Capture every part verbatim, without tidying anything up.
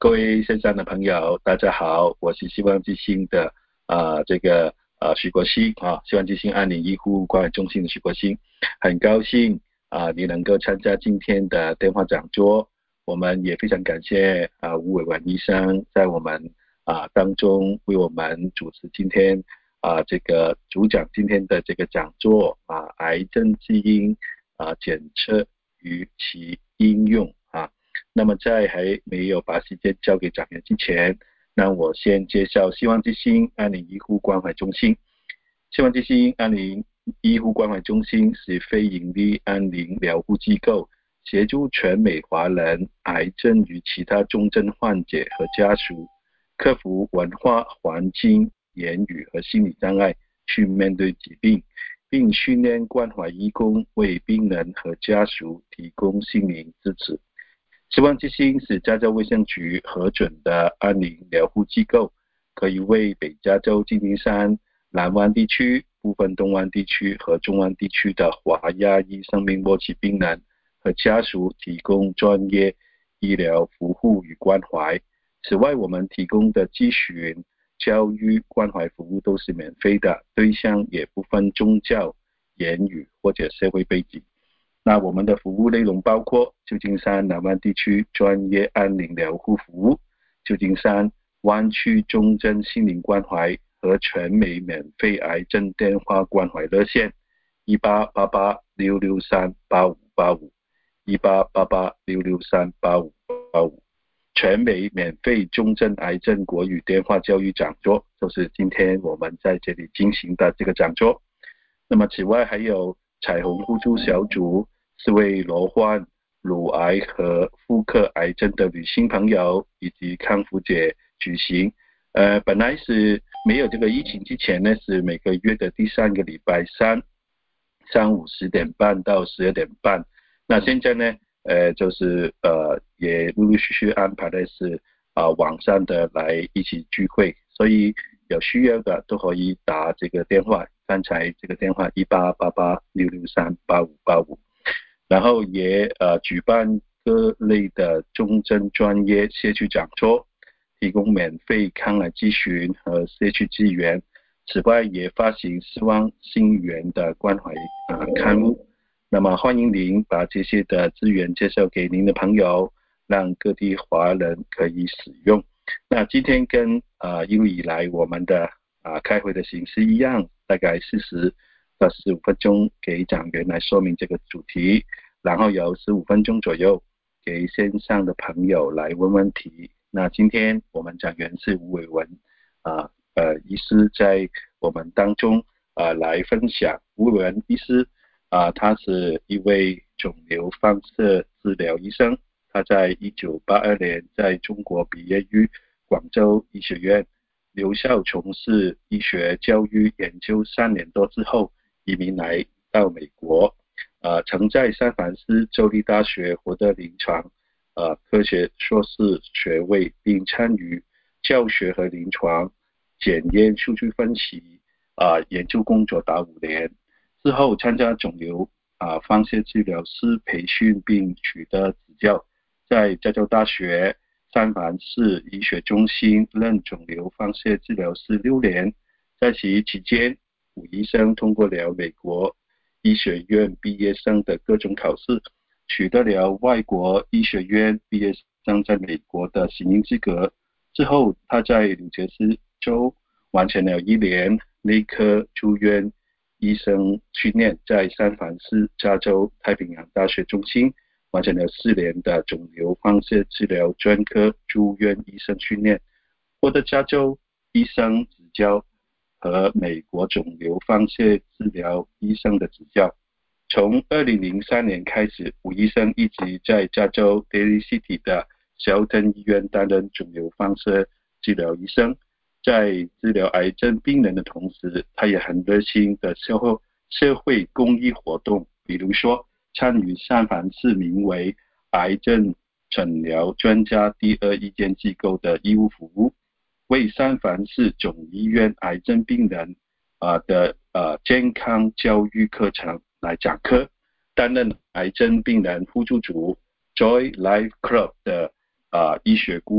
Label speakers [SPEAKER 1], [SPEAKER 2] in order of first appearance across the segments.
[SPEAKER 1] 各位线上的朋友，大家好，我是希望之星的啊、这个呃徐国兴啊，希望之星安宁医护关怀中心的徐国兴，很高兴啊、你能够参加今天的电话讲座。我们也非常感谢啊、吴伟文医生在我们啊、当中为我们主持今天啊、这个主讲今天的这个讲座啊，癌症基因啊检测与其应用啊。那么在还没有把时间交给讲员之前，让我先介绍希望之星安宁医护关怀中心。希望之星安宁医护关怀中心是非营利安宁疗护机构，协助全美华人癌症与其他重症患者和家属克服文化、环境、言语和心理障碍，去面对疾病，并训练关怀义工为病人和家属提供心灵支持。希望之星是加州卫生局核准的安宁疗护机构，可以为北加州旧金山、南湾地区、部分东湾地区和中湾地区的华亚裔生命末期病人和家属提供专业医疗服务与关怀。此外，我们提供的咨询、教育、关怀服务都是免费的，对象也不分宗教、言语或者社会背景。那我们的服务内容包括旧金山南湾地区专业安宁疗护服务、旧金山湾区重症心灵关怀和全美免费癌症电话关怀热线一八八八六六三八五八五一八八八六六三八五八五，全美免费重症癌症国语电话教育讲座，就是今天我们在这里进行的这个讲座。那么此外还有彩虹互助小组，是为罹患乳癌和妇科癌症的女性朋友以及康复者举行。呃，本来是没有这个疫情之前呢，是每个月的第三个礼拜三上午十点半到十二点半。那现在呢，呃，就是呃，也陆陆续续安排的是啊、呃、网上的来一起聚会，所以有需要的都可以打这个电话，刚才这个电话一八八八六六三八五八五，然后也呃举办各类的重症专业社区讲座，提供免费康来咨询和社区资源。此外，也发行希望新源的关怀呃刊物。那么欢迎您把这些的资源介绍给您的朋友，让各地华人可以使用。那今天跟呃一路以来我们的啊、呃、开会的形式一样，大概四十到十五分钟给讲员来说明这个主题，然后有十五分钟左右给线上的朋友来问问题。那今天我们讲员是吴伟文啊呃医师在我们当中啊、呃、来分享。吴伟文医师啊、呃、他是一位肿瘤放射治疗医生，他在一九八二年在中国毕业于广州医学院，留校从事医学教育研究三年多之后，移民来到美国，呃，曾在三藩市州立大学获得临床呃科学硕士学位，并参与教学和临床检验数据分析啊、呃、研究工作达五年。之后参加肿瘤啊、呃、放射治疗师培训，并取得执教，在加州大学三藩市医学中心任肿瘤放射治疗师六年。在其期间，吴医生通过了美国医学院毕业生的各种考试，取得了外国医学院毕业生在美国的行医资格。之后，他在纽泽西州完成了一年内科住院医生训练，在三藩市加州太平洋大学中心完成了四年的肿瘤放射治疗专科住院医生训练，获得加州医生执教和美国肿瘤放射治疗医生的执教。从二零零三年开始，吴医生一直在加州 Daly City 的小登医院担任肿瘤放射治疗医生。在治疗癌症病人的同时，他也很热心的社会社会公益活动，比如说参与三藩市名为癌症诊疗专家第二意见机构的医务服务，为三藩市总医院癌症病人、呃、的、呃、健康教育课程来讲课，担任癌症病人互助组 Joy Life Club 的、呃、医学顾问，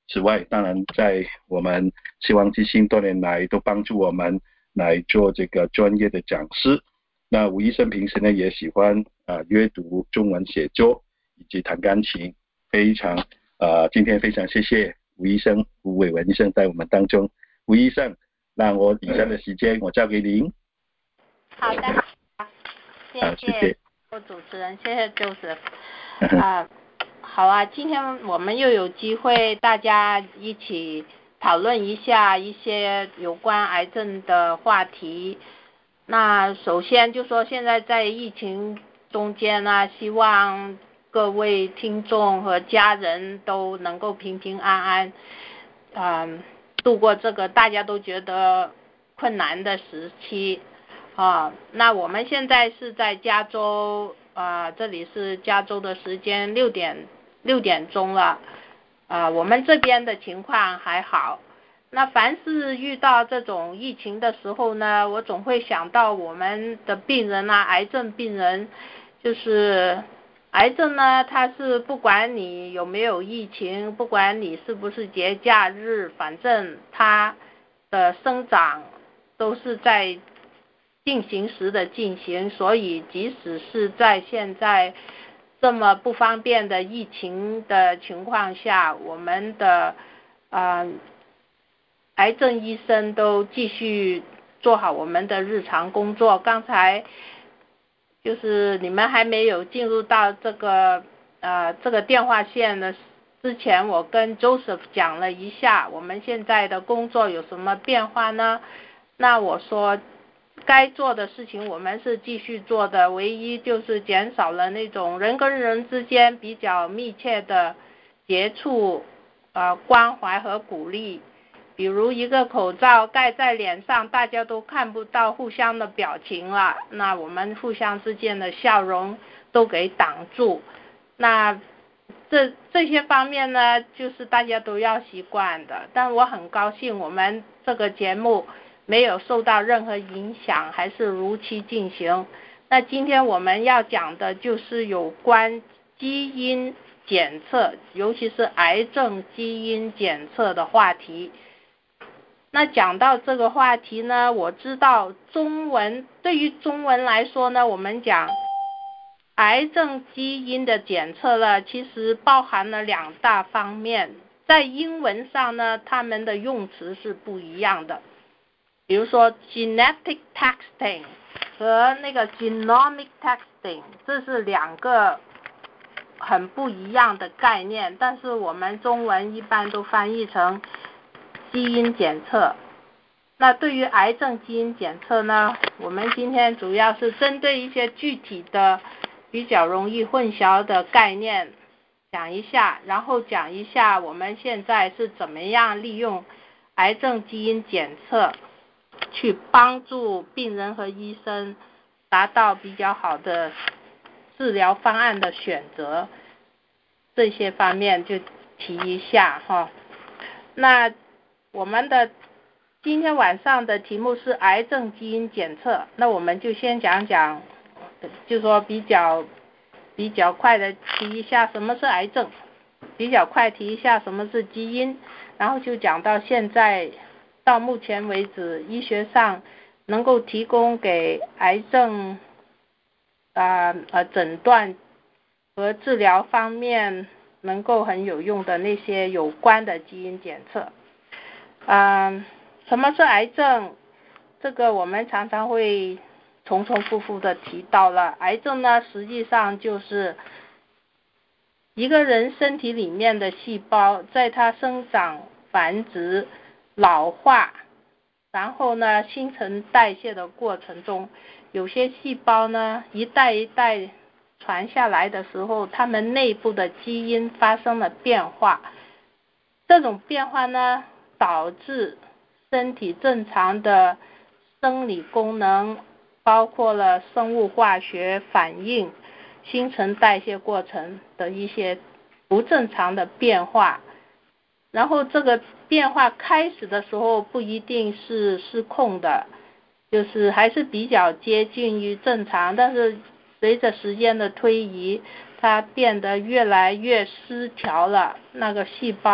[SPEAKER 1] 此外，当然在我们希望之星多年来都帮助我们来做这个专业的讲师。那吴医生平时呢也喜欢啊、呃、阅读、中文写作以及弹钢琴，非常呃今天非常谢谢吴医生、吴伟文医生在我们当中。吴医生，让我以下的时间我交给您。
[SPEAKER 2] 好的，谢谢，
[SPEAKER 1] 谢谢
[SPEAKER 2] 主持人，谢谢 Joseph 啊、呃，好啊，今天我们又有机会大家一起讨论一下一些有关癌症的话题。那首先就说现在在疫情中间呢，希望各位听众和家人都能够平平安安，嗯、呃，度过这个大家都觉得困难的时期啊。那我们现在是在加州啊、呃，这里是加州的时间六点六点钟了啊、呃，我们这边的情况还好。那凡是遇到这种疫情的时候呢，我总会想到我们的病人啊，癌症病人，就是癌症呢，它是不管你有没有疫情，不管你是不是节假日，反正它的生长都是在进行时的进行，所以即使是在现在这么不方便的疫情的情况下，我们的呃癌症医生都继续做好我们的日常工作。刚才就是你们还没有进入到这个呃这个电话线的之前，我跟 Joseph 讲了一下我们现在的工作有什么变化呢？那我说该做的事情我们是继续做的，唯一就是减少了那种人跟人之间比较密切的接触、呃关怀和鼓励。比如一个口罩盖在脸上，大家都看不到互相的表情了，那我们互相之间的笑容都给挡住。那这这些方面呢，就是大家都要习惯的。但我很高兴我们这个节目没有受到任何影响，还是如期进行。那今天我们要讲的就是有关基因检测，尤其是癌症基因检测的话题。那讲到这个话题呢，我知道中文对于中文来说呢，我们讲癌症基因的检测呢，其实包含了两大方面。在英文上呢，他们的用词是不一样的。比如说 genetic testing 和那个 genomic testing， 这是两个很不一样的概念，但是我们中文一般都翻译成基因检测。那对于癌症基因检测呢，我们今天主要是针对一些具体的比较容易混淆的概念讲一下，然后讲一下我们现在是怎么样利用癌症基因检测去帮助病人和医生达到比较好的治疗方案的选择，这些方面就提一下哈。那我们的今天晚上的题目是癌症基因检测，那我们就先讲讲，就说比较比较快的提一下什么是癌症，比较快提一下什么是基因，然后就讲到现在到目前为止医学上能够提供给癌症啊 呃, 呃诊断和治疗方面能够很有用的那些有关的基因检测。嗯，什么是癌症？这个我们常常会重重复复的提到了。癌症呢，实际上就是一个人身体里面的细胞在它生长、繁殖、老化，然后呢新陈代谢的过程中，有些细胞呢一代一代传下来的时候，它们内部的基因发生了变化。这种变化呢导致身体正常的生理功能，包括了生物化学反应、新陈代谢过程的一些不正常的变化。然后这个变化开始的时候不一定是失控的，就是还是比较接近于正常，但是随着时间的推移，它变得越来越失调了，那个细胞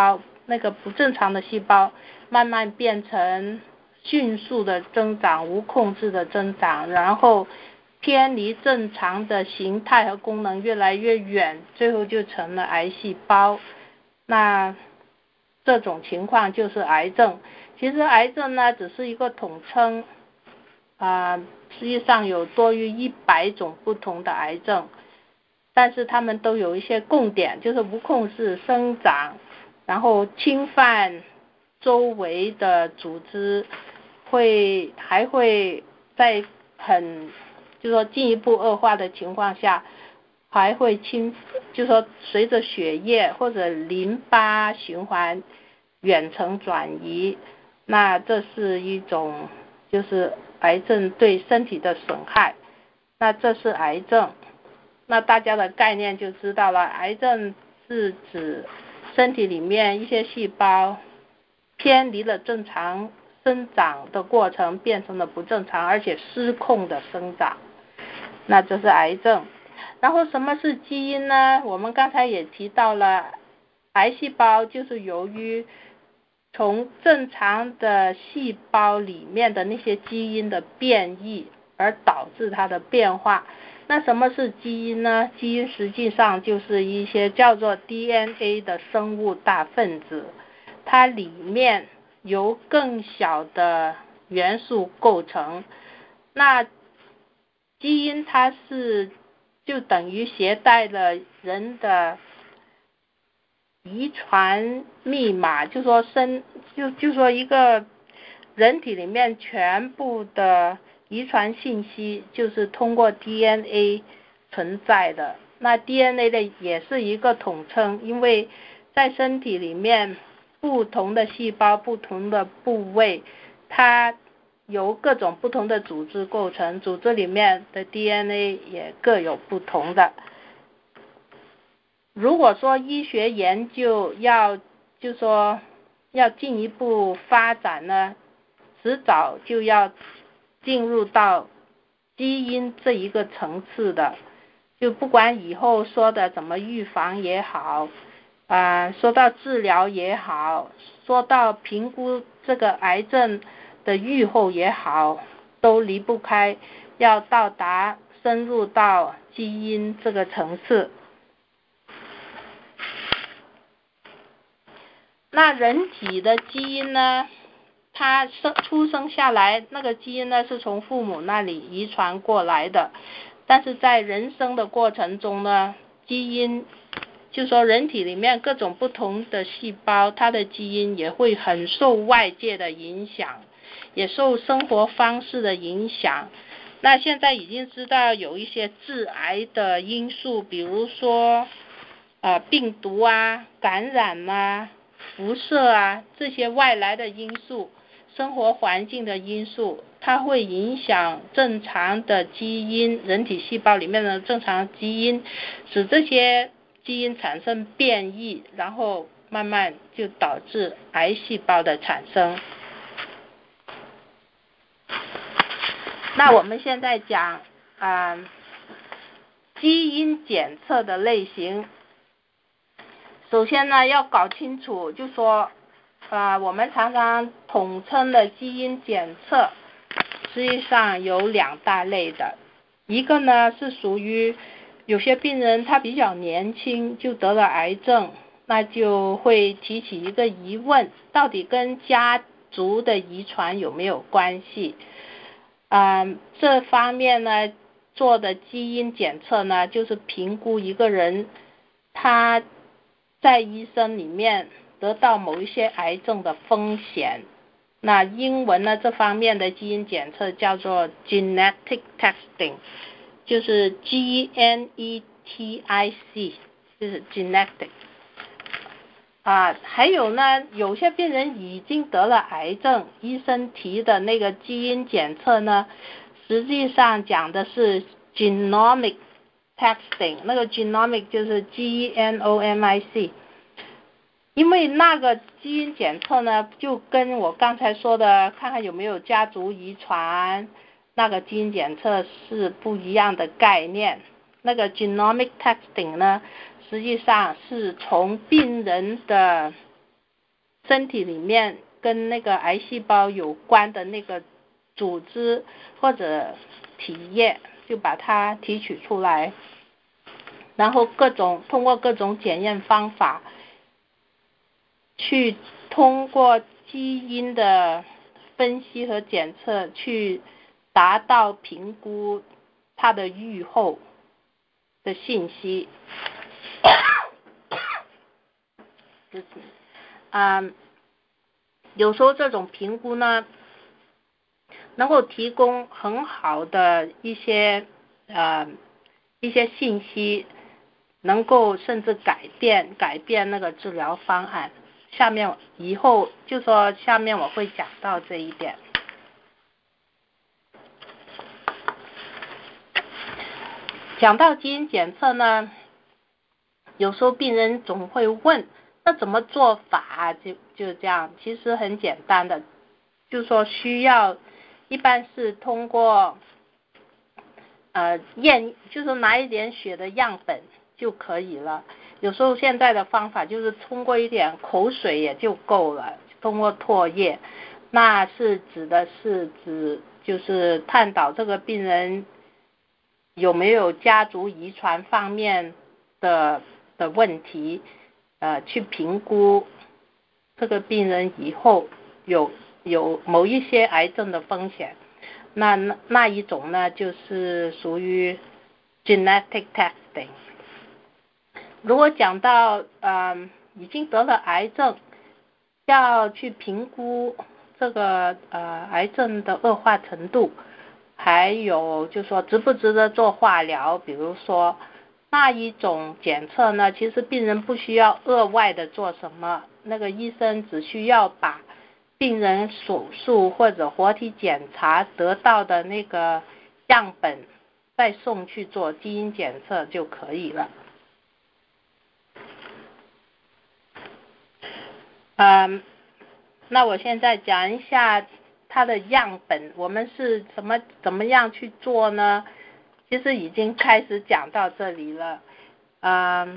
[SPEAKER 2] 那个不正常的细胞慢慢变成迅速的增长，无控制的增长，然后偏离正常的形态和功能越来越远，最后就成了癌细胞。那这种情况就是癌症。其实癌症呢只是一个统称，啊、呃，实际上有多于一百种不同的癌症，但是它们都有一些共点，就是无控制生长，然后侵犯周围的组织，会还会在很就是说进一步恶化的情况下，还会侵就是说随着血液或者淋巴循环远程转移，那这是一种就是癌症对身体的损害。那这是癌症，那大家的概念就知道了，癌症是指身体里面一些细胞偏离了正常生长的过程，变成了不正常而且失控的生长，那这是癌症。然后什么是基因呢？我们刚才也提到了，癌细胞就是由于从正常的细胞里面的那些基因的变异而导致它的变化。那什么是基因呢？基因实际上就是一些叫做 D N A 的生物大分子，它里面由更小的元素构成。那基因它是就等于携带了人的遗传密码，就说生就就说一个人体里面全部的遗传信息就是通过 D N A 存在的。那 D N A 的也是一个统称，因为在身体里面不同的细胞、不同的部位，它由各种不同的组织构成，组织里面的 D N A 也各有不同的。如果说医学研究要就说要进一步发展呢，迟早就要进入到基因这一个层次的，就不管以后说的怎么预防也好，啊、呃，说到治疗也好，说到评估这个癌症的预后也好，都离不开要到达深入到基因这个层次。那人体的基因呢，它生出生下来那个基因呢是从父母那里遗传过来的，但是在人生的过程中呢，基因就说人体里面各种不同的细胞，它的基因也会很受外界的影响，也受生活方式的影响。那现在已经知道有一些致癌的因素，比如说呃病毒啊、感染啊、辐射啊，这些外来的因素，生活环境的因素，它会影响正常的基因，人体细胞里面的正常基因，使这些基因产生变异，然后慢慢就导致癌细胞的产生。那我们现在讲啊、呃，基因检测的类型。首先呢，要搞清楚，就说啊、呃，我们常常统称的基因检测，实际上有两大类的。一个呢是属于有些病人他比较年轻就得了癌症，那就会提起一个疑问，到底跟家族的遗传有没有关系？啊、呃，这方面呢做的基因检测呢，就是评估一个人他在医生里面得到某一些癌症的风险。那英文呢这方面的基因检测叫做 genetic testing， 就是 G N E T I C， 就是 genetic。啊，还有呢，有些病人已经得了癌症，医生提的那个基因检测呢，实际上讲的是 genomic testing， 那个 genomic 就是 G E N O M I C。因为那个基因检测呢，就跟我刚才说的看看有没有家族遗传，那个基因检测是不一样的概念。那个 genomic testing 呢，实际上是从病人的身体里面跟那个癌细胞有关的那个组织或者体液，就把它提取出来，然后各种通过各种检验方法，去通过基因的分析和检测，去达到评估它的预后的信息。啊，有时候这种评估呢，能够提供很好的一些呃一些信息，能够甚至改变改变那个治疗方案。下面以后就说下面我会讲到这一点。讲到基因检测呢，有时候病人总会问，那怎么做法？就就这样，其实很简单的，就说需要一般是通过呃验，就是拿一点血的样本就可以了。有时候现在的方法就是通过一点口水也就够了，通过唾液，那是指的是指就是探讨这个病人有没有家族遗传方面的的问题，呃，去评估这个病人以后有有某一些癌症的风险。那那那一种呢，就是属于 genetic testing。如果讲到呃已经得了癌症，要去评估这个呃癌症的恶化程度，还有就说值不值得做化疗，比如说那一种检测呢，其实病人不需要额外的做什么，那个医生只需要把病人手术或者活体检查得到的那个样本再送去做基因检测就可以了。嗯，那我现在讲一下它的样本，我们是怎么怎么样去做呢？其实已经开始讲到这里了。嗯，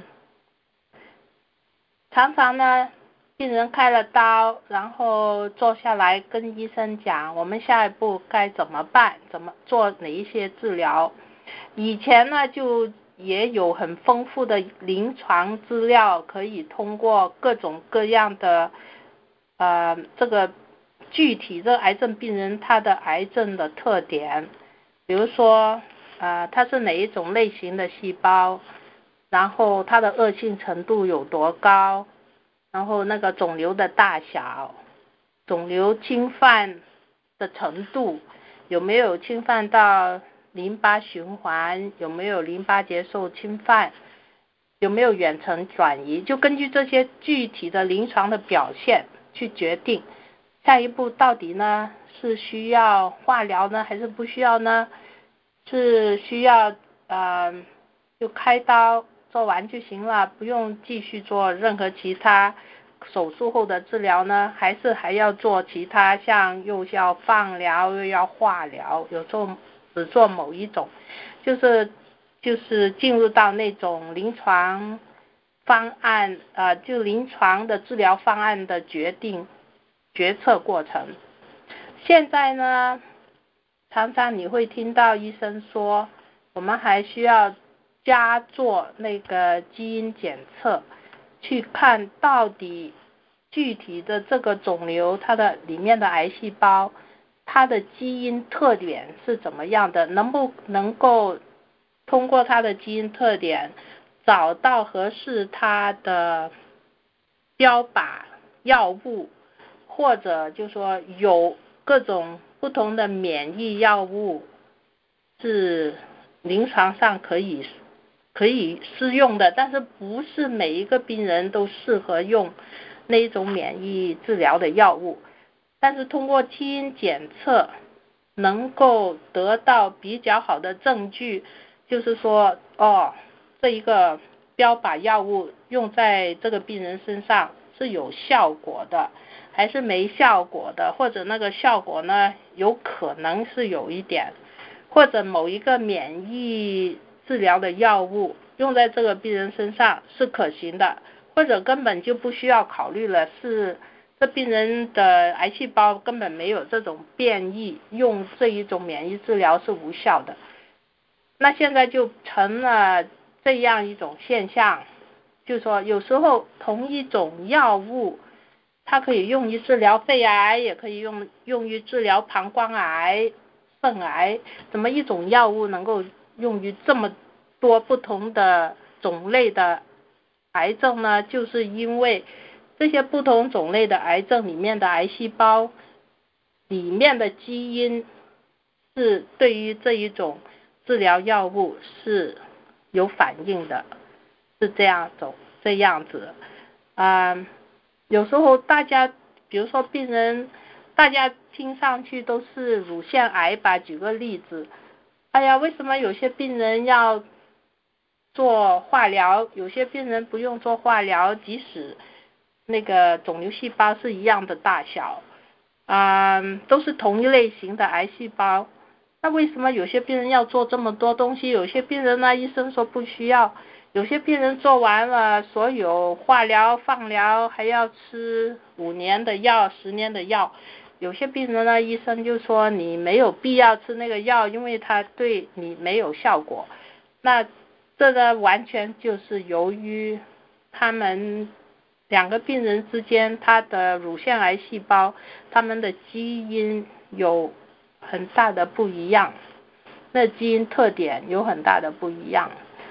[SPEAKER 2] 常常呢，病人开了刀，然后坐下来跟医生讲，我们下一步该怎么办，怎么做哪一些治疗。以前呢，就也有很丰富的临床资料，可以通过各种各样的呃这个具体这个癌症病人他的癌症的特点，比如说呃他是哪一种类型的细胞，然后它的恶性程度有多高，然后那个肿瘤的大小，肿瘤侵犯的程度，有没有侵犯到淋巴循环，有没有淋巴结受侵犯，有没有远程转移，就根据这些具体的临床的表现去决定下一步到底呢是需要化疗呢还是不需要呢，是需要呃就开刀做完就行了，不用继续做任何其他手术后的治疗呢，还是还要做其他，像又要放疗又要化疗，有时候只做某一种，就是就是进入到那种临床方案呃就临床的治疗方案的决定决策过程。现在呢，常常你会听到医生说，我们还需要加做那个基因检测，去看到底具体的这个肿瘤它的里面的癌细胞，它的基因特点是怎么样的，能不能够通过它的基因特点找到合适它的标靶药物，或者就说有各种不同的免疫药物是临床上可以可以适用的，但是不是每一个病人都适合用那一种免疫治疗的药物，但是通过基因检测能够得到比较好的证据，就是说哦，这一个标靶药物用在这个病人身上是有效果的还是没效果的，或者那个效果呢有可能是有一点，或者某一个免疫治疗的药物用在这个病人身上是可行的，或者根本就不需要考虑了，是这病人的癌细胞根本没有这种变异，用这一种免疫治疗是无效的。那现在就成了这样一种现象，就是说有时候同一种药物，它可以用于治疗肺癌，也可以用用于治疗膀胱癌、肾癌，怎么一种药物能够用于这么多不同的种类的癌症呢？就是因为这些不同种类的癌症里面的癌细胞里面的基因是对于这一种治疗药物是有反应的，是这样走这样子。啊、嗯，有时候大家比如说病人，大家听上去都是乳腺癌吧，举个例子，哎呀，为什么有些病人要做化疗，有些病人不用做化疗，即使那个肿瘤细胞是一样的大小，啊、嗯，都是同一类型的癌细胞，那为什么有些病人要做这么多东西？有些病人呢，医生说不需要，有些病人做完了所有化疗、放疗，还要吃五年的药、十年的药。有些病人呢，医生就说你没有必要吃那个药，因为它对你没有效果。那这个完全就是由于他们两个病人之间，他的乳腺癌细胞，他们的基因有很大的不一样，那基因特点有很大的不一样。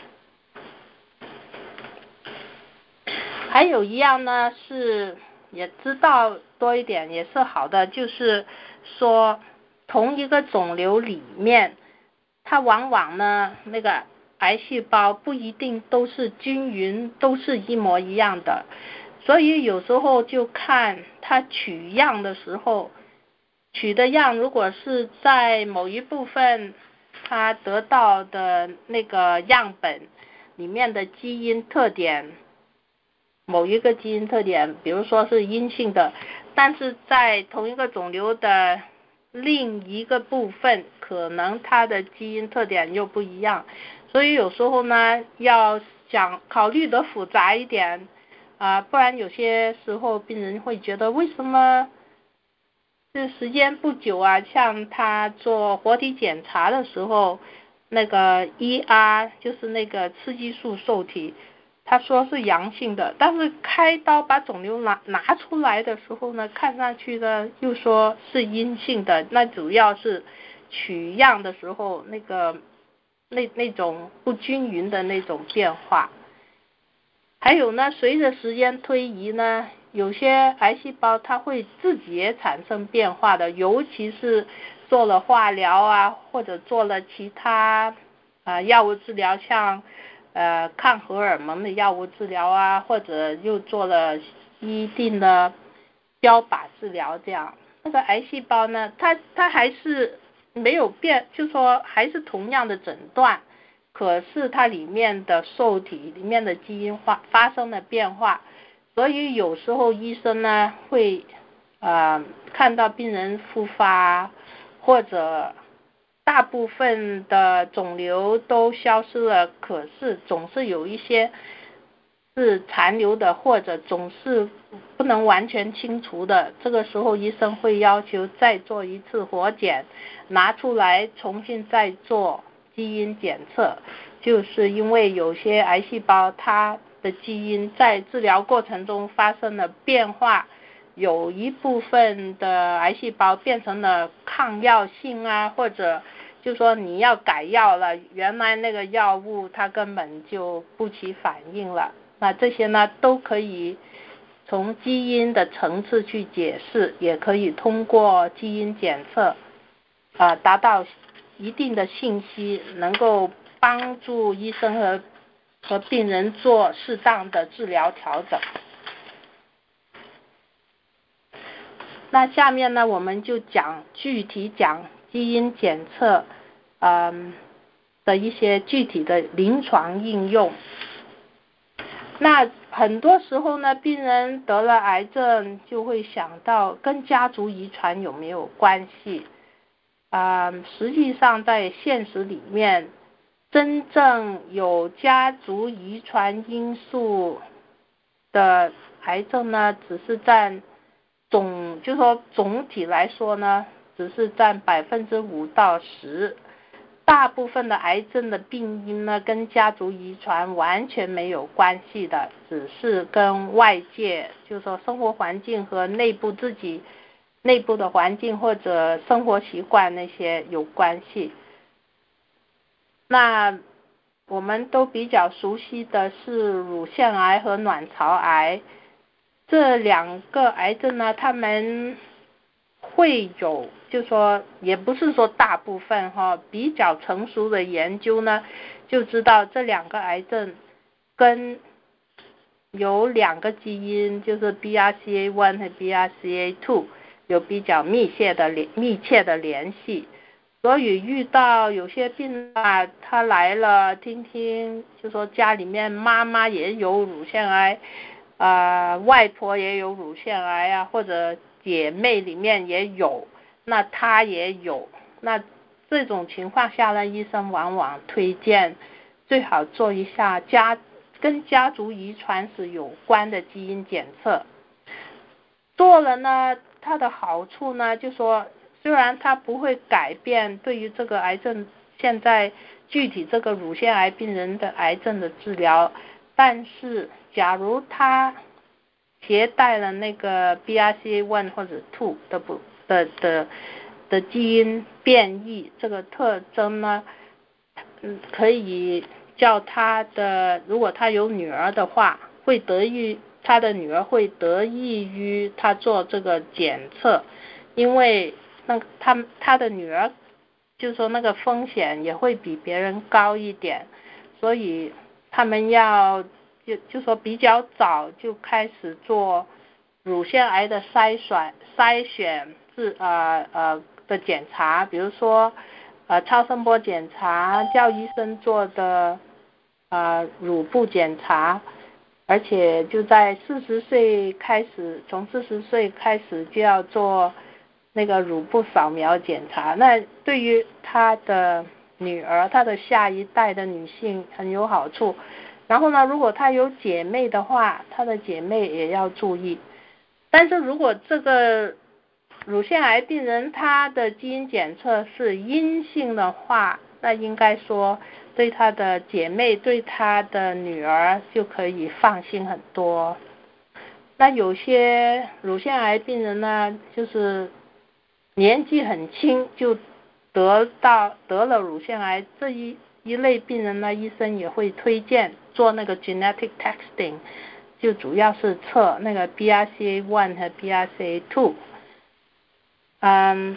[SPEAKER 2] 还有一样呢，是也知道多一点也是好的，就是说同一个肿瘤里面，它往往呢那个癌细胞不一定都是均匀，都是一模一样的，所以有时候就看它取样的时候，取的样如果是在某一部分它得到的那个样本里面的基因特点，某一个基因特点，比如说是阴性的，但是在同一个肿瘤的另一个部分，可能它的基因特点又不一样，所以有时候呢，要想考虑的复杂一点啊、呃，不然有些时候病人会觉得为什么这时间不久啊，像他做活体检查的时候，那个 E R 就是那个刺激素受体，他说是阳性的，但是开刀把肿瘤拿拿出来的时候呢，看上去呢又说是阴性的，那主要是取样的时候那个那那种不均匀的那种变化。还有呢，随着时间推移呢，有些癌细胞它会自己也产生变化的，尤其是做了化疗啊，或者做了其他啊、呃、药物治疗，像呃抗荷尔蒙的药物治疗啊，或者又做了一定的标靶治疗，这样那个癌细胞呢，它它还是没有变，就说还是同样的诊断。可是它里面的受体里面的基因化发生了变化，所以有时候医生呢会呃看到病人复发，或者大部分的肿瘤都消失了，可是总是有一些是残留的，或者总是不能完全清除的，这个时候医生会要求再做一次活检，拿出来重新再做基因检测，就是因为有些癌细胞它的基因在治疗过程中发生了变化，有一部分的癌细胞变成了抗药性啊，或者就说你要改药了，原来那个药物它根本就不起反应了，那这些呢都可以从基因的层次去解释，也可以通过基因检测啊、呃、达到一定的信息，能够帮助医生和和病人做适当的治疗调整。那下面呢，我们就讲具体讲基因检测，嗯的一些具体的临床应用。那很多时候呢，病人得了癌症就会想到跟家族遗传有没有关系？啊、嗯，实际上在现实里面，真正有家族遗传因素的癌症呢，只是占总就说总体来说呢，只是占百分之五到十。大部分的癌症的病因呢，跟家族遗传完全没有关系的，只是跟外界，就是说生活环境和内部自己内部的环境或者生活习惯那些有关系。那我们都比较熟悉的是乳腺癌和卵巢癌，这两个癌症呢，他们会有，就说也不是说大部分哈，比较成熟的研究呢，就知道这两个癌症跟有两个基因，就是 B R C A 一 和 B R C A 二 有比较密切的联密切的联系。所以遇到有些病人啊，他来了听听，就说家里面妈妈也有乳腺癌，呃，外婆也有乳腺癌啊，或者姐妹里面也有，那他也有，那这种情况下呢，医生往往推荐最好做一下家跟家族遗传史有关的基因检测。做了呢，它的好处呢，就说虽然它不会改变对于这个癌症现在具体这个乳腺癌病人的癌症的治疗，但是假如他携带了那个 B R C A 一 或者二的不的的的基因变异这个特征呢，嗯，可以叫他的，如果他有女儿的话，会得益他的女儿会得益于他做这个检测，因为那他他的女儿就是说那个风险也会比别人高一点，所以他们要就就说比较早就开始做乳腺癌的筛选筛选是呃呃的检查，比如说呃超声波检查，叫医生做的呃乳部检查，而且就在四十岁开始，从四十岁开始就要做那个乳部扫描检查，那对于他的女儿，他的下一代的女性很有好处。然后呢，如果他有姐妹的话，他的姐妹也要注意。但是如果这个乳腺癌病人他的基因检测是阴性的话，那应该说对他的姐妹对他的女儿就可以放心很多。那有些乳腺癌病人呢，就是年纪很轻就得到得了乳腺癌，这一一类病人呢，医生也会推荐做那个 genetic testing， 就主要是测那个 B R C A 一 和 B R C A 二。嗯，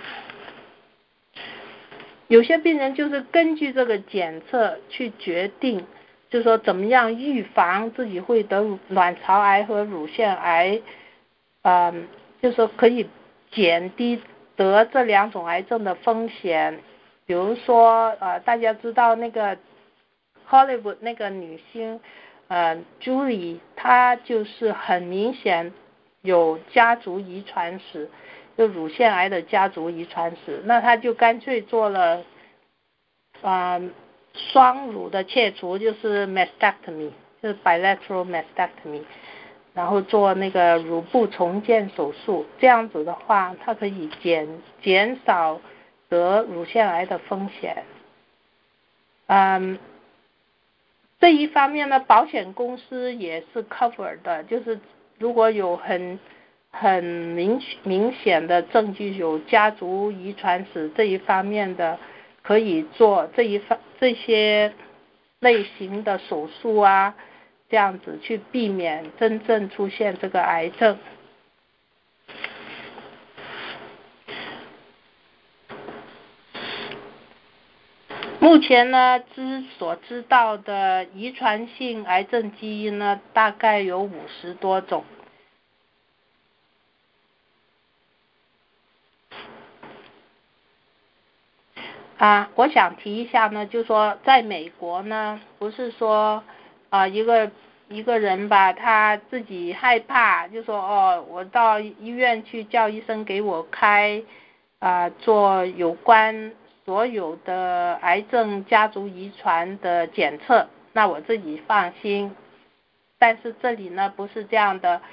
[SPEAKER 2] 有些病人就是根据这个检测去决定，就是说怎么样预防自己会得卵巢癌和乳腺癌，嗯，就是说可以减低得这两种癌症的风险。比如说，呃，大家知道那个 Hollywood 那个女星，呃，Julie，她就是很明显有家族遗传史。就乳腺癌的家族遗传史，那他就干脆做了啊、呃、双乳的切除，就是 mastectomy， 就是 bilateral mastectomy， 然后做那个乳部重建手术，这样子的话，它可以减减少得乳腺癌的风险。嗯，这一方面呢，保险公司也是 cover 的，就是如果有很很明明显的证据有家族遗传史这一方面的，可以做这一方这些类型的手术啊，这样子去避免真正出现这个癌症。目前呢，知所知道的遗传性癌症基因呢，大概有五十多种。啊，我想提一下呢，就说在美国呢，不是说啊一个一个人吧，他自己害怕，就说哦，我到医院去叫医生给我开啊做有关所有的癌症家族遗传的检测，那我自己放心。但是这里呢不是这样的，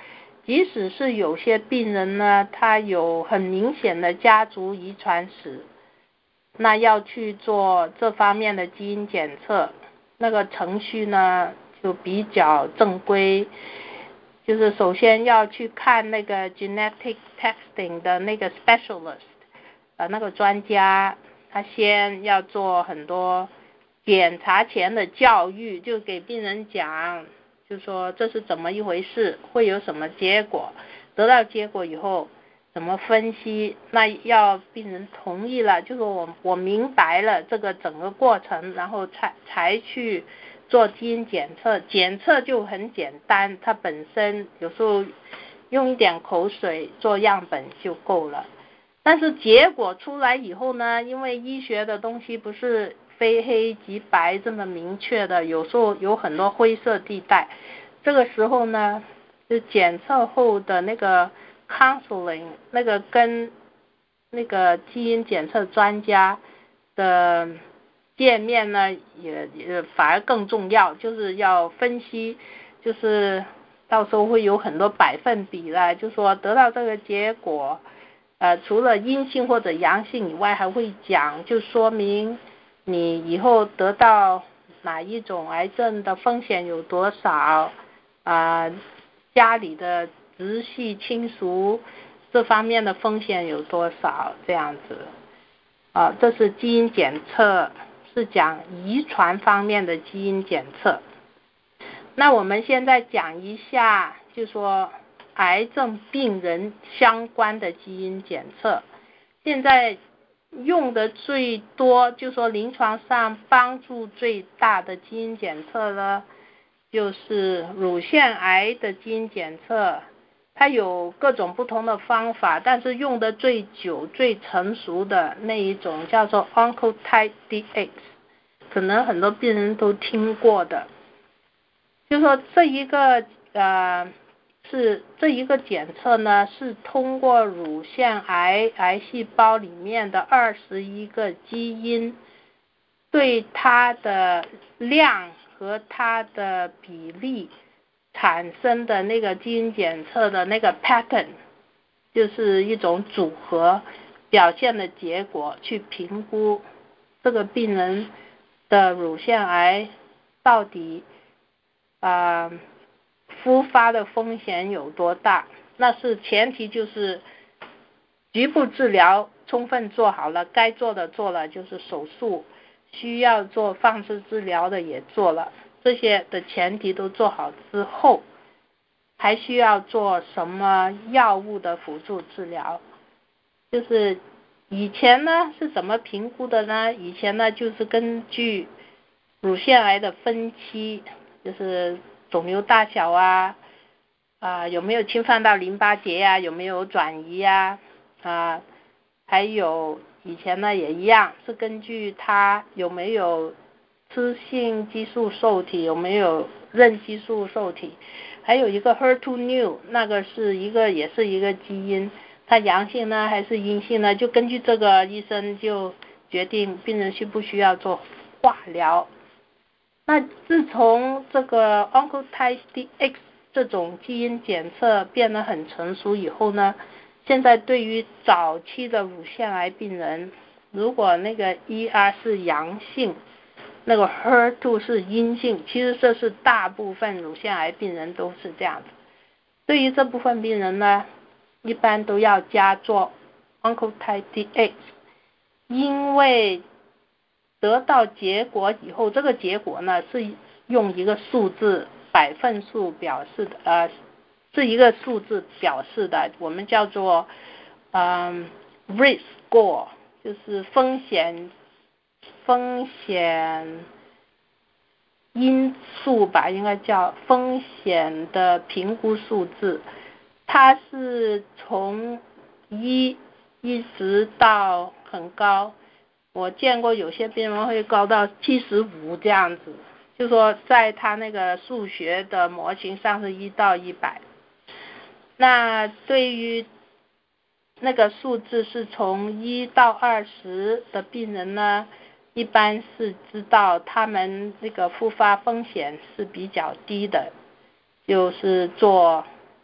[SPEAKER 2] 即使是有些病人呢，他有很明显的家族遗传史，那要去做这方面的基因检测，那个程序呢就比较正规，就是首先要去看那个 genetic testing 的那个 specialist， 呃，那个专家，他先要做很多检查前的教育，就给病人讲，就说这是怎么一回事，会有什么结果，得到结果以后怎么分析，那要病人同意了，就是我我明白了这个整个过程，然后才才去做基因检测。检测就很简单，它本身有时候用一点口水做样本就够了。但是结果出来以后呢，因为医学的东西不是非黑即白这么明确的，有时候有很多灰色地带。这个时候呢，就检测后的那个 counseling， 那个跟那个基因检测专家的见面呢，也也反而更重要，就是要分析，就是到时候会有很多百分比啦，就说得到这个结果，呃，除了阴性或者阳性以外，还会讲，就说明你以后得到哪一种癌症的风险有多少，啊、呃，家里的直系亲属这方面的风险有多少，这样子。啊、呃，这是基因检测，是讲遗传方面的基因检测。那我们现在讲一下，就说癌症病人相关的基因检测。现在用的最多，就说临床上帮助最大的基因检测呢，就是乳腺癌的基因检测。它有各种不同的方法，但是用的最久最成熟的那一种叫做 Oncotype D X， 可能很多病人都听过的。就说这一个呃是这一个检测呢，是通过乳腺癌癌细胞里面的二十一个基因，对它的量和它的比例产生的那个基因检测的那个 pattern， 就是一种组合表现的结果，去评估这个病人的乳腺癌到底啊、呃、复发的风险有多大。那是前提就是局部治疗充分做好了，该做的做了，就是手术需要做放射治疗的也做了，这些的前提都做好之后，还需要做什么药物的辅助治疗。就是以前呢是怎么评估的呢？以前呢就是根据乳腺癌的分期，就是肿瘤大小啊，啊有没有侵犯到淋巴结呀、啊，有没有转移呀、啊，啊还有以前呢也一样，是根据它有没有雌性激素受体，有没有妊激素受体，还有一个 H E R 二 neu， 那个是一个也是一个基因，它阳性呢还是阴性呢，就根据这个医生就决定病人需不需要做化疗。那自从这个 Oncotype D X 这种基因检测变得很成熟以后呢，现在对于早期的乳腺癌病人，如果那个 E R 是阳性，那个 H E R 二 是阴性，其实这是大部分乳腺癌病人都是这样子。对于这部分病人呢，一般都要加做 Oncotype D X， 因为得到结果以后，这个结果呢是用一个数字百分数表示的，呃，是一个数字表示的，我们叫做嗯 risk score， 就是风险风险因素吧，应该叫风险的评估数字，它是从一一直到很高。我见过有些病人会高到七十五这样子，就说在他那个数学的模型上是一到一百。那对于那个数字是从一到二十的病人呢，一般是知道他们这个复发风险是比较低的，就是做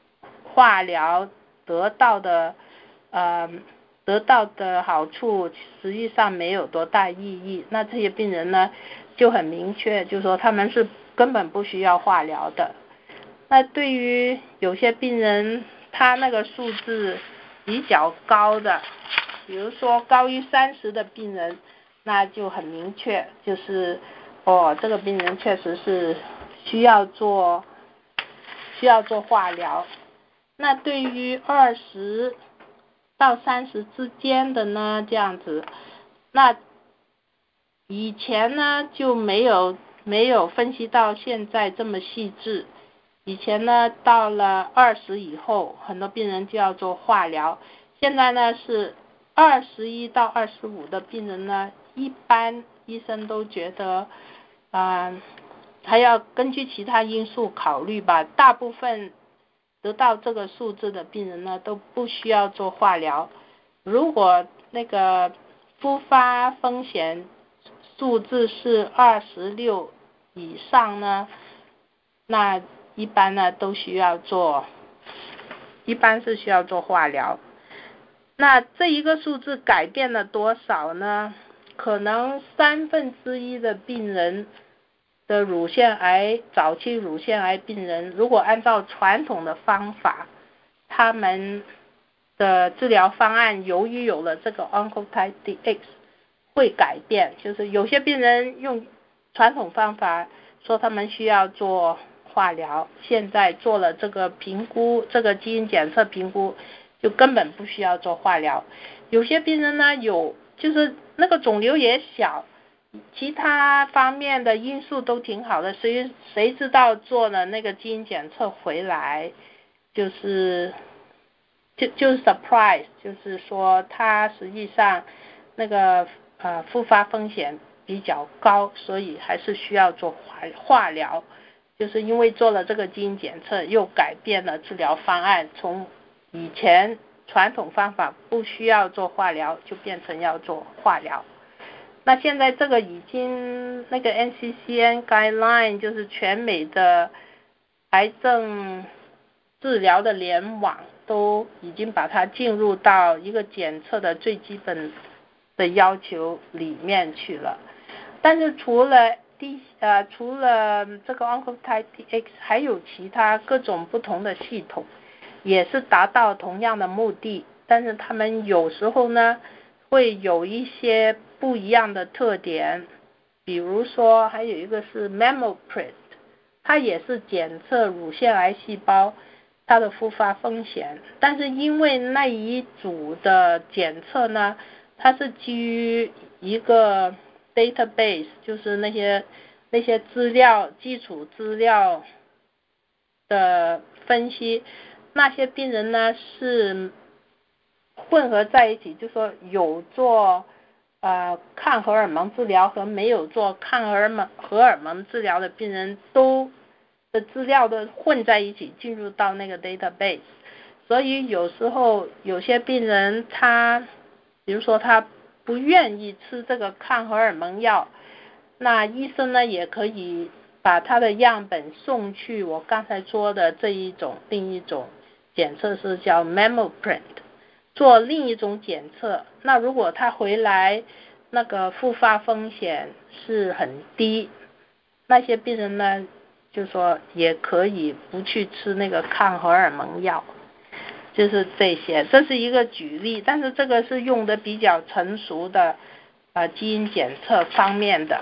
[SPEAKER 2] 化疗得到的呃得到的好处实际上没有多大意义，那这些病人呢就很明确，就是说他们是根本不需要化疗的。那对于有些病人他那个数字比较高的，比如说高于三十的病人，那就很明确，就是哦，这个病人确实是需要做需要做化疗。那对于二十到三十之间的呢，这样子，那以前呢就没有没有分析到现在这么细致。以前呢，到了二十以后，很多病人就要做化疗。现在呢是二十一到二十五的病人呢，一般医生都觉得，啊、呃，还要根据其他因素考虑吧。大部分得到这个数字的病人呢，都不需要做化疗。如果那个复发风险数字是二十六以上呢，那一般呢都需要做，一般是需要做化疗。那这一个数字改变了多少呢？可能三分之一的病人的乳腺癌，早期乳腺癌病人，如果按照传统的方法，他们的治疗方案由于有了这个 Oncotype D X 会改变，就是有些病人用传统方法说他们需要做化疗，现在做了这个评估，这个基因检测评估，就根本不需要做化疗。有些病人呢，有就是那个肿瘤也小，其他方面的因素都挺好的，谁谁知道做了那个基因检测回来，就是就就是 surprise， 就是说他实际上那个呃复发风险比较高，所以还是需要做化化疗。就是因为做了这个基因检测，又改变了治疗方案，从以前传统方法不需要做化疗，就变成要做化疗。那现在这个已经那个 N C C N guideline 就是全美的癌症治疗的联网都已经把它进入到一个检测的最基本的要求里面去了。但是除了 D 呃除了这个 Oncotype D X， 还有其他各种不同的系统，也是达到同样的目的，但是他们有时候呢会有一些不一样的特点。比如说还有一个是 MammoPrint， 它也是检测乳腺癌细胞它的复发风险，但是因为那一组的检测呢，它是基于一个 database， 就是那些那些资料基础资料的分析，那些病人呢是混合在一起，就说有做呃抗荷尔蒙治疗和没有做抗荷尔蒙荷尔蒙治疗的病人都的资料都混在一起进入到那个 database。 所以有时候有些病人他比如说他不愿意吃这个抗荷尔蒙药，那医生呢也可以把他的样本送去我刚才说的这一种另一种检测是叫 MammoPrint， 做另一种检测。那如果他回来那个复发风险是很低，那些病人呢就说也可以不去吃那个抗荷尔蒙药。就是这些，这是一个举例，但是这个是用的比较成熟的呃基因检测方面的，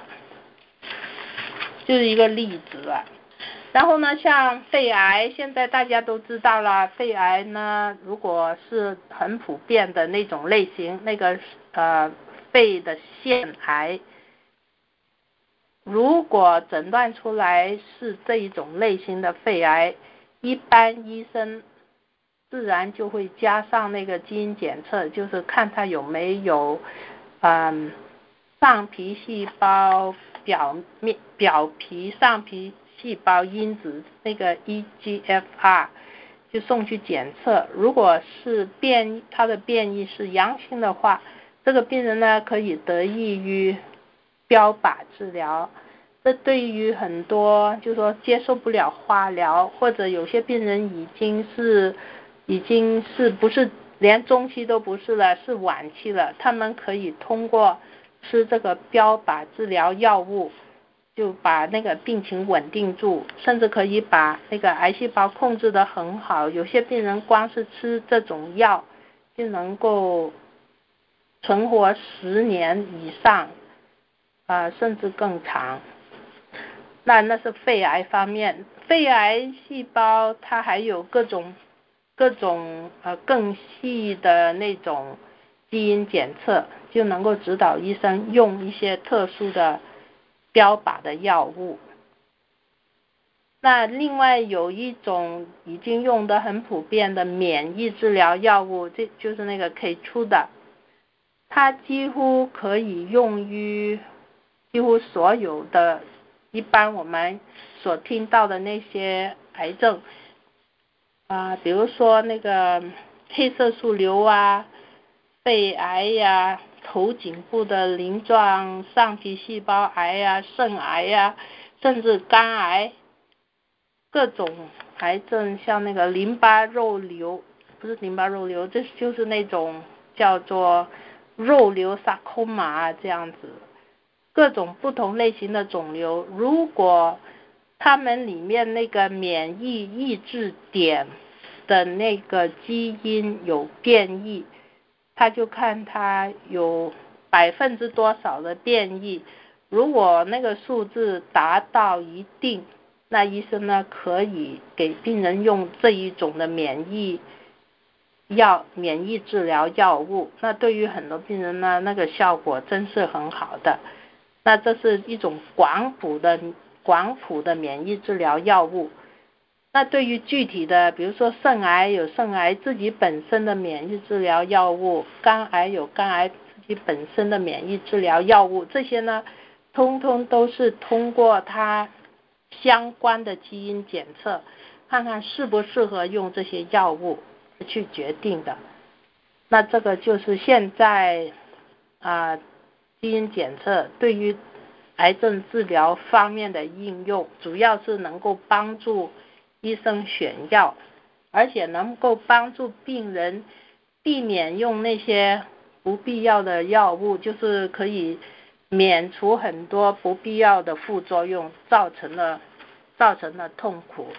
[SPEAKER 2] 就是一个例子了。然后呢，像肺癌，现在大家都知道了，肺癌呢，如果是很普遍的那种类型，那个呃肺的腺癌，如果诊断出来是这一种类型的肺癌，一般医生自然就会加上那个基因检测，就是看它有没有嗯上皮细胞表面表皮上皮细胞因子那个 E G F R， 就送去检测。如果是变它的变异是阳性的话，这个病人呢可以得益于标靶治疗。这对于很多就是说接受不了化疗，或者有些病人已经是已经是不是连中期都不是了，是晚期了，他们可以通过吃这个标靶治疗药物，就把那个病情稳定住，甚至可以把那个癌细胞控制得很好。有些病人光是吃这种药就能够存活十年以上，呃，甚至更长。那那是肺癌方面，肺癌细胞它还有各种各种呃更细的那种基因检测，就能够指导医生用一些特殊的标靶的药物。那另外有一种已经用得很普遍的免疫治疗药物，这就是那个 Keytruda， 它几乎可以用于几乎所有的一般我们所听到的那些癌症啊、呃，比如说那个黑色素瘤啊、肺癌呀、头颈部的鳞状上皮细胞癌呀、肾癌呀，甚至肝癌，各种癌症，像那个淋巴肉瘤，不是淋巴肉瘤，这就是那种叫做肉瘤 sarcoma 这样子，各种不同类型的肿瘤，如果它们里面那个免疫抑制点的那个基因有变异，他就看它有百分之多少的变异，如果那个数字达到一定，那医生呢可以给病人用这一种的免疫药、免疫治疗药物。那对于很多病人呢，那个效果真是很好的。那这是一种广谱的广谱的免疫治疗药物。那对于具体的，比如说肾癌有肾癌自己本身的免疫治疗药物，肝癌有肝癌自己本身的免疫治疗药物，这些呢，通通都是通过它相关的基因检测，看看适不适合用这些药物去决定的。那这个就是现在啊、呃，基因检测对于癌症治疗方面的应用，主要是能够帮助医生选药，而且能够帮助病人避免用那些不必要的药物，就是可以免除很多不必要的副作用，造成了造成了痛苦。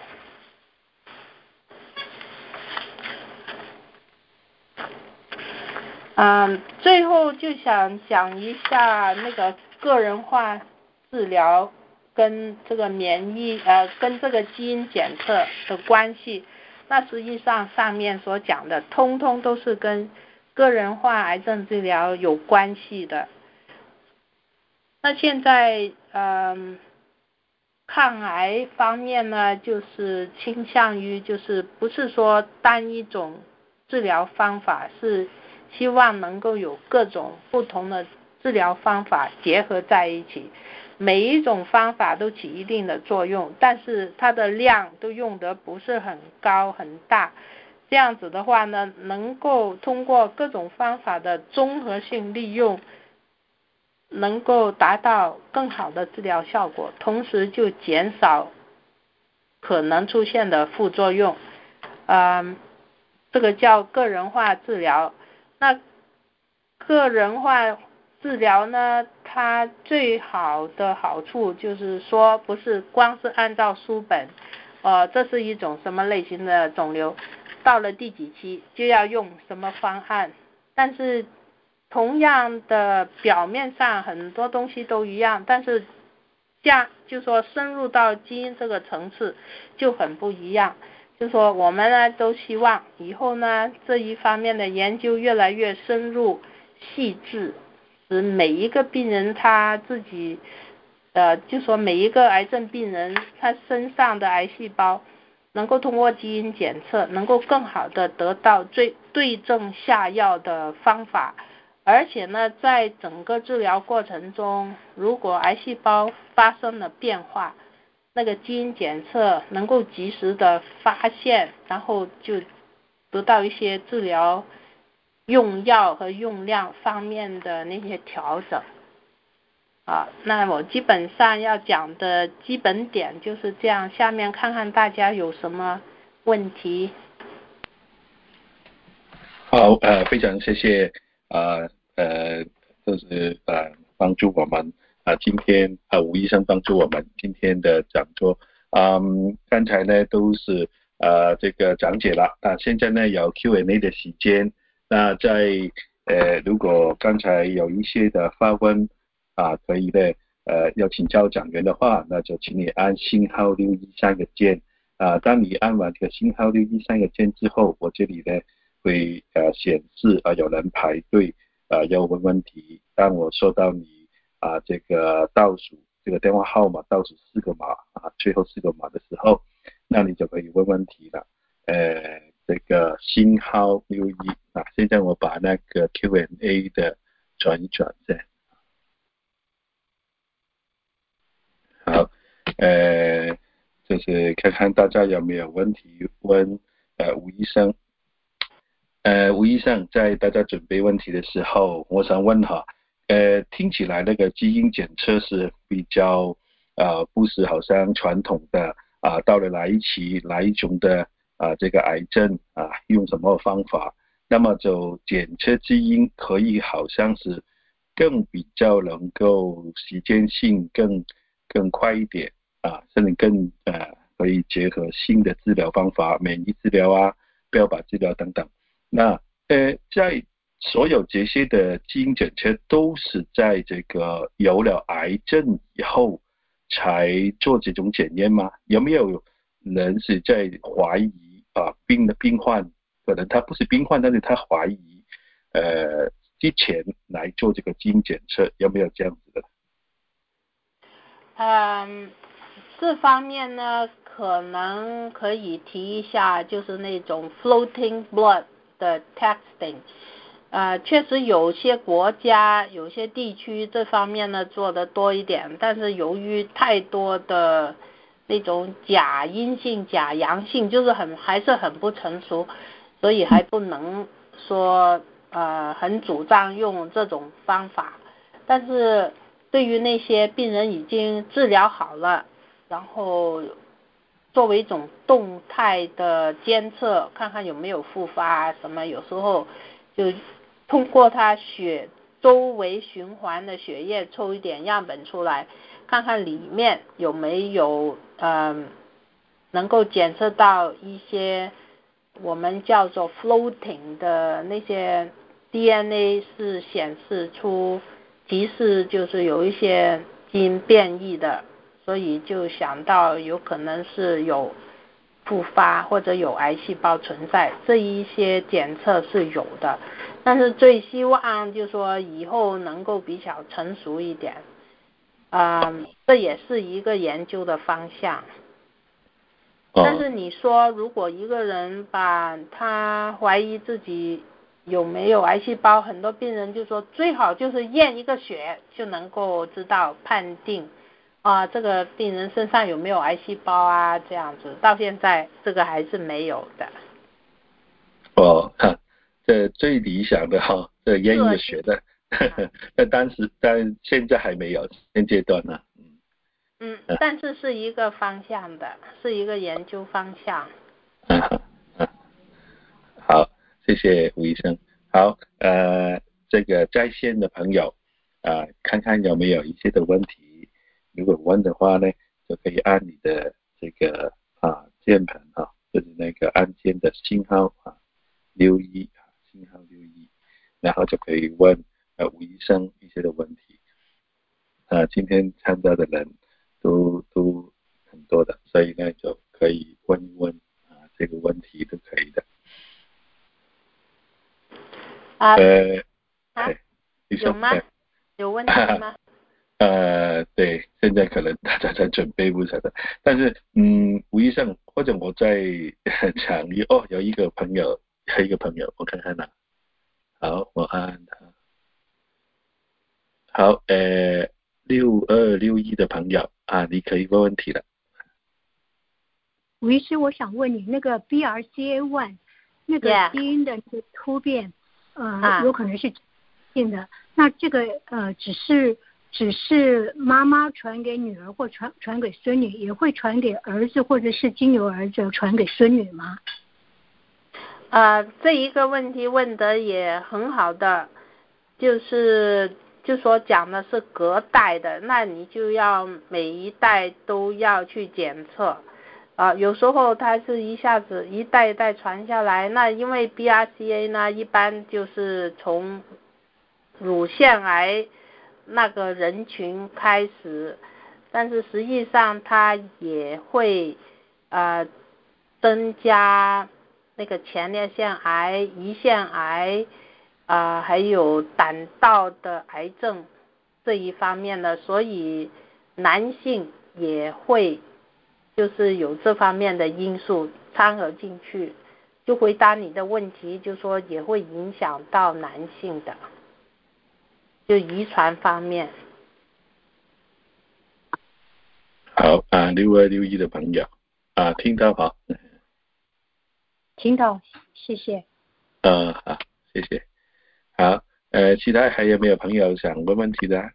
[SPEAKER 2] 嗯，最后就想讲一下那个个人化治疗跟这个免疫呃跟这个基因检测的关系。那实际上上面所讲的通通都是跟个人化癌症治疗有关系的。那现在嗯抗癌方面呢，就是倾向于就是不是说单一种治疗方法，是希望能够有各种不同的治疗方法结合在一起，每一种方法都起一定的作用，但是它的量都用得不是很高很大，这样子的话呢，能够通过各种方法的综合性利用，能够达到更好的治疗效果，同时就减少可能出现的副作用。嗯，这个叫个人化治疗。那个人化治疗呢，它最好的好处就是说，不是光是按照书本，呃，这是一种什么类型的肿瘤，到了第几期就要用什么方案，但是同样的表面上很多东西都一样，但是下就说深入到基因这个层次就很不一样。就说我们呢都希望以后呢这一方面的研究越来越深入细致，使每一个病人他自己呃就说每一个癌症病人他身上的癌细胞能够通过基因检测能够更好的得到最对症下药的方法，而且呢在整个治疗过程中，如果癌细胞发生了变化，那个基因检测能够及时的发现，然后就得到一些治疗用药和用量方面的那些调整。啊，那我基本上要讲的基本点就是这样，下面看看大家有什么问题。
[SPEAKER 1] 好，呃，非常谢谢，呃呃，就是呃帮助我们啊、呃，今天啊、呃、吴医生帮助我们今天的讲座，嗯，刚才呢都是呃这个讲解了，那现在呢有 Q and A 的时间，那在呃如果刚才有一些的发问啊、可以呢呃要请教讲员的话，那就请你按星号六一三个键啊、当你按完这个星号六一三个键之后，我这里呢会呃显示啊、呃、有人排队啊、呃、要问问题。当我收到你啊、呃、这个倒数这个电话号码倒数四个码啊最后四个码的时候，那你就可以问问题了。呃，这个星号六一啊，现在我把那个 Q and A 的转一转噻。好，呃，就是看看大家有没有问题问呃吴医生。呃，吴医生，在大家准备问题的时候，我想问哈，呃，听起来那个基因检测是比较呃，不是好像传统的啊、呃，到了哪一期哪一种的啊、呃、这个癌症啊、呃，用什么方法？那么就检测基因可以好像是更比较能够时间性更更快一点啊，甚至更呃可以结合新的治疗方法，免疫治疗啊、标靶治疗等等。那呃，在所有这些的基因检测都是在这个有了癌症以后才做这种检验吗？有没有人是在怀疑啊病的病患，可能他不是病患，但是他怀疑呃之前来做这个基因检测，有没有这样子的？
[SPEAKER 2] 嗯，这方面呢，可能可以提一下，就是那种 floating blood 的 testing。呃，确实有些国家、有些地区这方面呢做的多一点，但是由于太多的那种假阴性、假阳性，就是很还是很不成熟，所以还不能说呃很主张用这种方法。但是对于那些病人已经治疗好了，然后作为一种动态的监测，看看有没有复发什么，有时候就通过他血周围循环的血液抽一点样本出来，看看里面有没有嗯能够检测到一些我们叫做 floating 的那些 D N A 是显示出提示就是有一些基因变异的，所以就想到有可能是有复发或者有癌细胞存在，这一些检测是有的，但是最希望就是说以后能够比较成熟一点，嗯，这也是一个研究的方向。但是你说如果一个人把他怀疑自己有没有癌细胞，很多病人就说最好就是验一个血就能够知道判定啊、呃、这个病人身上有没有癌细胞啊，这样子到现在这个还是没有的。
[SPEAKER 1] 哦，哈，这最理想的哈，这验一个血的，那当时但现在还没有现阶段呢。
[SPEAKER 2] 嗯，但是是一个方向的，是一个研究方向。
[SPEAKER 1] 啊啊，好，谢谢吴医生。好，呃，这个在线的朋友啊、呃，看看有没有一些的问题，如果问的话呢，就可以按你的这个啊键盘啊，就是那个按键的信号啊六一啊，信号六一，然后就可以问呃吴医生一些的问题。啊、今天参加的人都都很多的，所以呢就可以问一问啊、这个问题都可以的。
[SPEAKER 2] 啊
[SPEAKER 1] 呃，
[SPEAKER 2] 啊，
[SPEAKER 1] 医生，
[SPEAKER 2] 有吗？有问题吗？
[SPEAKER 1] 呃，对，现在可能大家在准备不晓得，但是嗯，吴医生或者我在讲一哦，有一个朋友，有一个朋友，我看看呐、好，我按他，好，呃，六二六一的朋友啊，你可以问问题了。
[SPEAKER 3] 吴医师，我想问你，那个 B R C A 一 那个
[SPEAKER 2] Yeah.
[SPEAKER 3] 基因的那个突变，呃，
[SPEAKER 2] 啊
[SPEAKER 3] 有可能是性的。那这个呃，只是只是妈妈传给女儿或传传给孙女，也会传给儿子或者是经由儿子传给孙女吗？
[SPEAKER 2] 啊、这一个问题问得也很好的，就是就说讲的是隔代的，那你就要每一代都要去检测啊、有时候它是一下子一代一代传下来，那因为 B R C A 呢一般就是从乳腺癌那个人群开始，但是实际上它也会呃增加那个前列腺癌、胰腺癌啊、呃还有胆道的癌症这一方面的，所以男性也会就是有这方面的因素掺和进去。就回答你的问题，就说也会影响到男性的，就遗传方面。
[SPEAKER 1] 好啊，六二六一的朋友啊，听到好，
[SPEAKER 3] 听到，谢谢。
[SPEAKER 1] 呃，好，谢谢。好，呃，其他还有没有朋友想问问题的？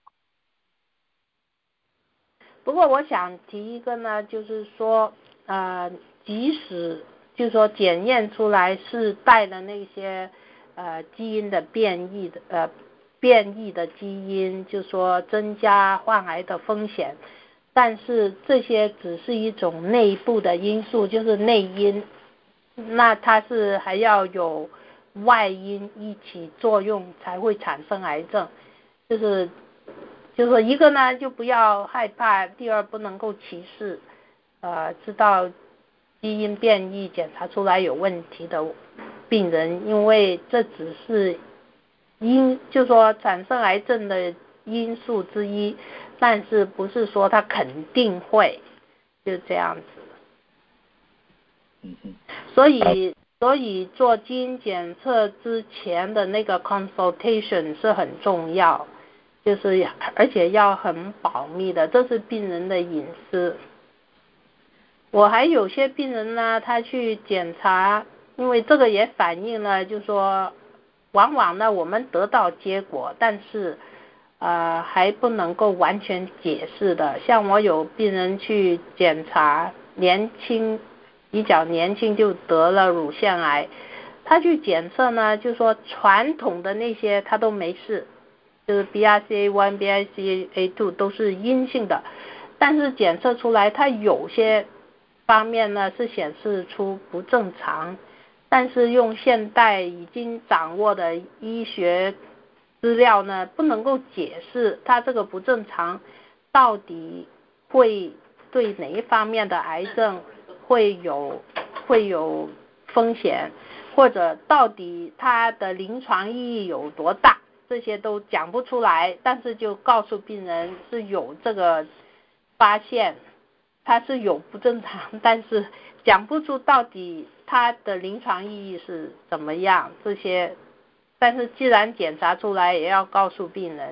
[SPEAKER 2] 不过我想提一个呢，就是说，呃，即使就是说检验出来是带了那些呃基因的变异的呃变异的基因，就说增加患癌的风险，但是这些只是一种内部的因素，就是内因，那它是还要有外因一起作用才会产生癌症，就是就是说一个呢就不要害怕，第二不能够歧视，呃，知道基因变异检查出来有问题的病人，因为这只是因就说产生癌症的因素之一，但是不是说它肯定会，就这样子。
[SPEAKER 1] 嗯嗯。
[SPEAKER 2] 所以所以做基因检测之前的那个 consultation 是很重要，就是而且要很保密的，这是病人的隐私。我还有些病人呢，他去检查，因为这个也反映了，就是说往往呢我们得到结果，但是呃还不能够完全解释的。像我有病人去检查，年轻比较年轻就得了乳腺癌，他去检测呢，就说传统的那些他都没事，就是 B R C A 一 B R C A 二 都是阴性的，但是检测出来他有些方面呢是显示出不正常，但是用现代已经掌握的医学资料呢，不能够解释它这个不正常到底会对哪一方面的癌症会有会有风险，或者到底它的临床意义有多大，这些都讲不出来，但是就告诉病人是有这个发现，它是有不正常，但是讲不出到底它的临床意义是怎么样，这些，但是既然检查出来，也要告诉病人。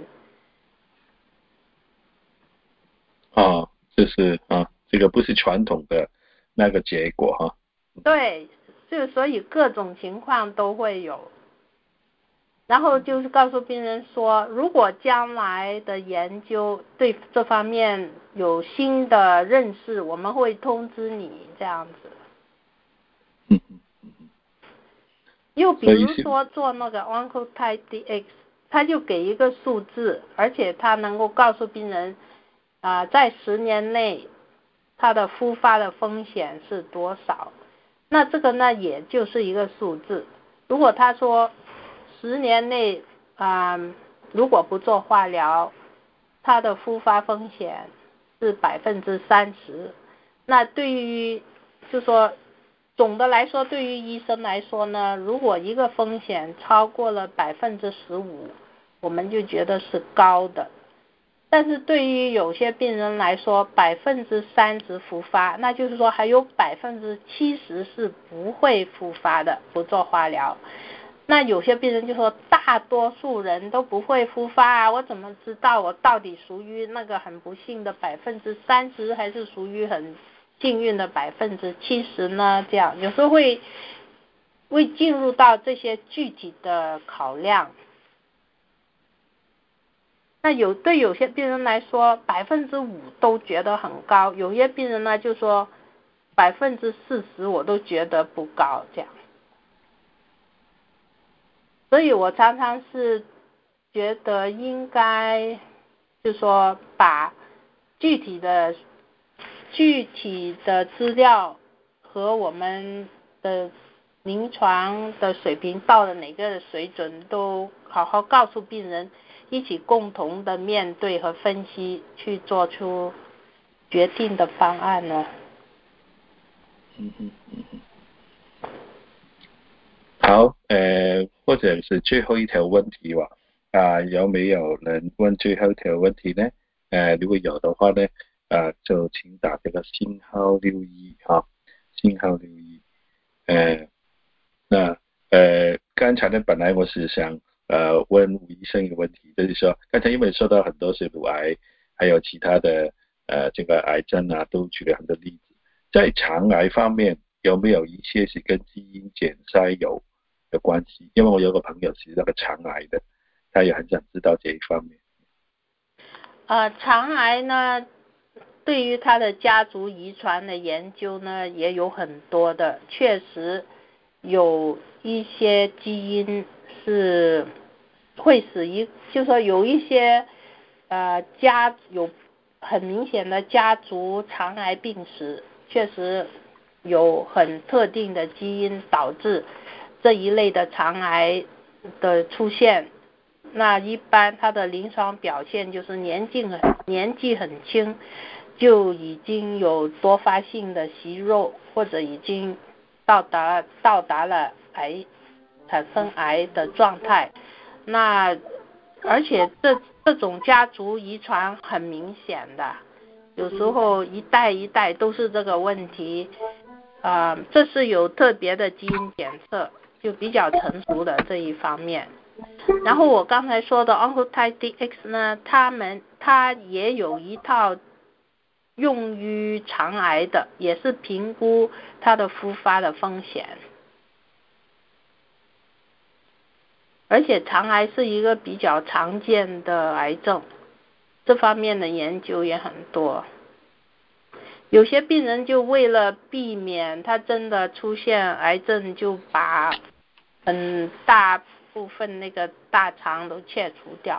[SPEAKER 1] 哦，就是啊，这个不是传统的那个结果哈。
[SPEAKER 2] 对，就所以各种情况都会有。然后就是告诉病人说，如果将来的研究对这方面有新的认识，我们会通知你这样子。
[SPEAKER 1] 嗯嗯嗯。
[SPEAKER 2] 又比如说做那个 Oncotype D X， 他就给一个数字，而且他能够告诉病人，啊、呃，在十年内他的复发的风险是多少。那这个呢，也就是一个数字。如果他说十年内啊、呃，如果不做化疗，他的复发风险是百分之三十。那对于就说总的来说，对于医生来说呢，如果一个风险超过了百分之十五，我们就觉得是高的。但是对于有些病人来说，百分之三十复发，那就是说还有百分之七十是不会复发的，不做化疗。那有些病人就说，大多数人都不会复发啊，我怎么知道我到底属于那个很不幸的百分之三十，还是属于很幸运的百分之七十呢？这样有时候会会进入到这些具体的考量。那有对有些病人来说，百分之五都觉得很高，有些病人呢就说百分之四十我都觉得不高，这样。 所以我常常是觉得应该就说把具体的具体的资料和我们的临床的水平到了哪个水准都好好告诉病人，一起共同的面对和分析，去做出决定的方案呢。
[SPEAKER 1] 嗯嗯嗯嗯。好，呃，或者是最后一条问题吧。啊，有没有人问最后一条问题呢？呃，如果有的话呢，啊，就请打这个星号六一哈，星号六一。呃，那呃，刚才呢，本来我是想呃问吴医生一个问题，就是说，刚才因为说到很多是乳癌，还有其他的呃这个癌症啊，都举了很多例子，在肠癌方面有没有一些是跟基因检筛有的关系？因为我有个朋友是那个肠癌的，他也很想知道这一方面。
[SPEAKER 2] 呃，肠癌呢，对于他的家族遗传的研究呢，也有很多的，确实有一些基因是会使一，就说有一些呃家有很明显的家族肠癌病史，确实有很特定的基因导致这一类的肠癌的出现。那一般他的临床表现就是年纪很年纪很轻，就已经有多发性的息肉，或者已经到达到达了癌产生癌的状态。那而且这这种家族遗传很明显的，有时候一代一代都是这个问题。啊、呃，这是有特别的基因检测，就比较成熟的这一方面。然后我刚才说的 Oncotype D X 呢，他们它也有一套用于肠癌的，也是评估它的复发的风险。而且肠癌是一个比较常见的癌症，这方面的研究也很多。有些病人就为了避免他真的出现癌症，就把很大部分那个大肠都切除掉。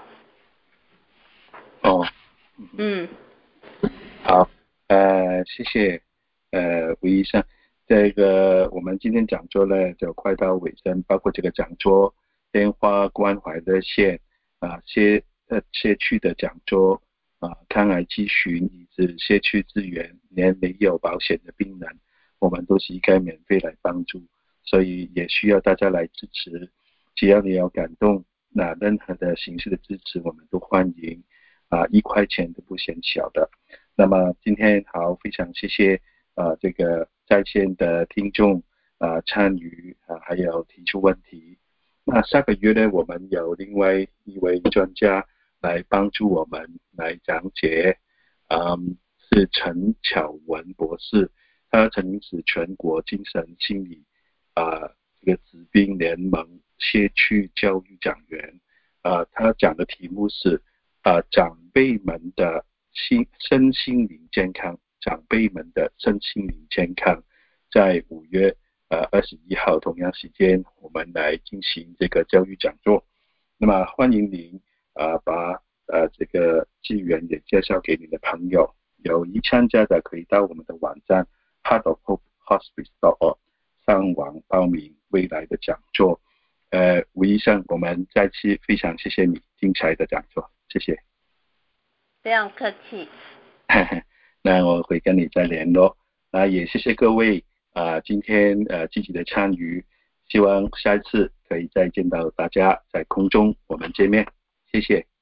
[SPEAKER 1] 哦，
[SPEAKER 2] 嗯，
[SPEAKER 1] 好，呃，谢谢，呃，吴医生。这个我们今天讲座呢就快到尾声，包括这个讲座、电话关怀热线啊、社呃社区的讲座啊、抗癌咨询以及社区资源，连没有保险的病人，我们都是应该免费来帮助，所以也需要大家来支持。只要你有感动，那任何的形式的支持我们都欢迎，啊、一块钱都不嫌小的。那么今天好，非常谢谢啊、呃、这个在线的听众啊、呃、参与啊、呃、还有提出问题。那下个月呢，我们有另外一位专家来帮助我们来讲解，嗯，是陈巧文博士，他曾经是全国精神心理啊、呃、这个疾病联盟社区教育讲员啊、呃，他讲的题目是啊、呃、长辈们的心身心灵健康，长辈们的身心灵健康，在五月呃二十一号同样时间，我们来进行这个教育讲座。那么欢迎您呃把呃这个资源也介绍给你的朋友，有意参加的可以到我们的网站 heart of hope hospice dot org 上网报名未来的讲座。呃，吴医生，我们再次非常谢谢你精彩的讲座，谢谢。
[SPEAKER 2] 非常客气。
[SPEAKER 1] 那我会跟你再联络。那也谢谢各位啊、呃，今天呃积极的参与，希望下一次可以再见到大家，在空中我们见面，谢谢。